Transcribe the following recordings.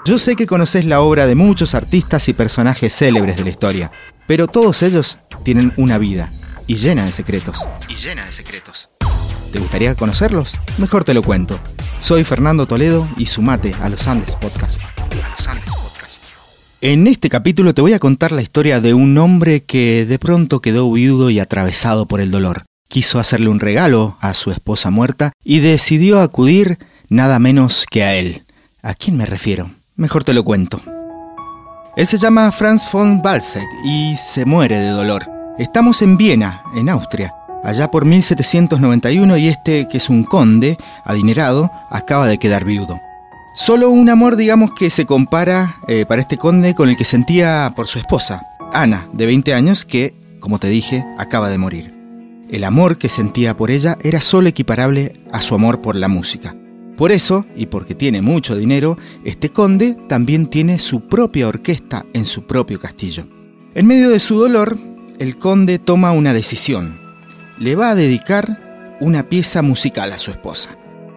Yo sé que conocés la obra de muchos artistas y personajes célebres de la historia, pero todos ellos tienen una vida y llena de secretos. ¿Te gustaría conocerlos? Mejor te lo cuento. Soy Fernando Toledo y sumate a Los Andes Podcast. En este capítulo te voy a contar la historia de un hombre que de pronto quedó viudo y atravesado por el dolor. Quiso hacerle un regalo a su esposa muerta y decidió acudir nada menos que a él. ¿A quién me refiero? Mejor te lo cuento. Él se llama Franz von Balzac y se muere de dolor. Estamos en Viena, en Austria, allá por 1791, y que es un conde adinerado, acaba de quedar viudo. Solo un amor, digamos, que se compara para este conde con el que sentía por su esposa, Ana, de 20 años, que, como te dije, acaba de morir. El amor que sentía por ella era solo equiparable a su amor por la música. Por eso, y porque tiene mucho dinero, este conde también tiene su propia orquesta en su propio castillo. En medio de su dolor, el conde toma una decisión. Le va a dedicar una pieza musical a su esposa.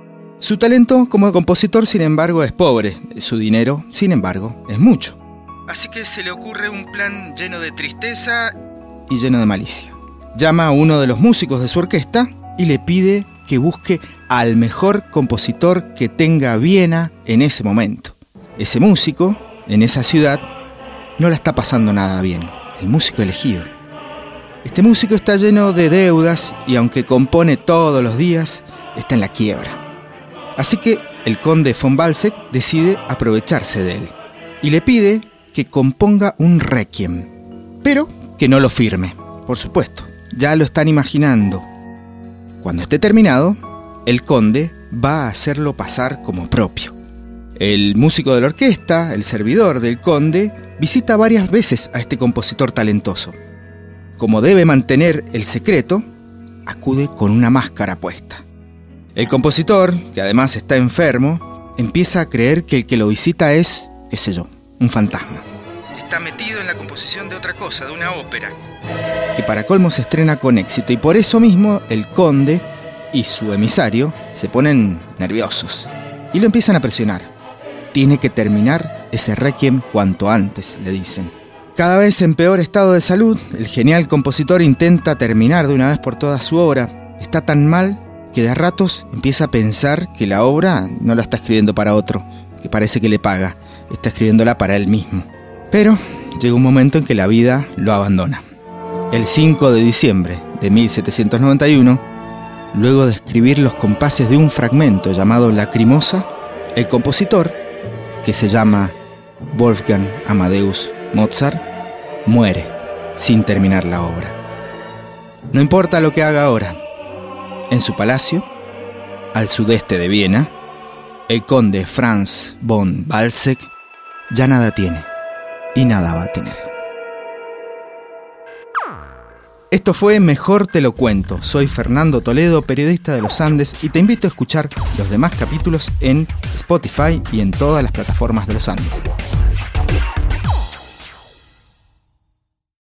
Su talento como compositor, sin embargo, es pobre. Su dinero, sin embargo, es mucho. Así que se le ocurre un plan lleno de tristeza y lleno de malicia. Llama a uno de los músicos de su orquesta y le pide que busque al mejor compositor que tenga Viena en ese momento. Ese músico, en esa ciudad, no la está pasando nada bien. El músico elegido. Este músico está lleno de deudas y aunque compone todos los días, está en la quiebra. Así que el conde von Balzac decide aprovecharse de él y le pide que componga un requiem, pero que no lo firme, por supuesto. Ya lo están imaginando. Cuando esté terminado, el conde va a hacerlo pasar como propio. El músico de la orquesta, el servidor del conde, visita varias veces a este compositor talentoso. Como debe mantener el secreto, acude con una máscara puesta. El compositor, que además está enfermo, empieza a creer que el que lo visita es, qué sé yo, un fantasma. Está metido en la composición de otra cosa, de una ópera, que para colmo se estrena con éxito, y por eso mismo el conde y su emisario se ponen nerviosos y lo empiezan a presionar. Tiene que terminar ese requiem cuanto antes, le dicen. Cada vez en peor estado de salud, el genial compositor intenta terminar de una vez por todas su obra. Está tan mal que de a ratos empieza a pensar que la obra no la está escribiendo para otro, que parece que le paga, está escribiéndola para él mismo. Pero llega un momento en que la vida lo abandona. El 5 de diciembre de 1791, luego de escribir los compases de un fragmento llamado Lacrimosa, el compositor, que se llama Wolfgang Amadeus Mozart, muere sin terminar la obra. No importa lo que haga ahora. En su palacio, al sudeste de Viena, el conde Franz von Balzac ya nada tiene y nada va a tener. Esto fue Mejor te lo cuento. Soy Fernando Toledo, periodista de Los Andes, y te invito a escuchar los demás capítulos en Spotify y en todas las plataformas de Los Andes.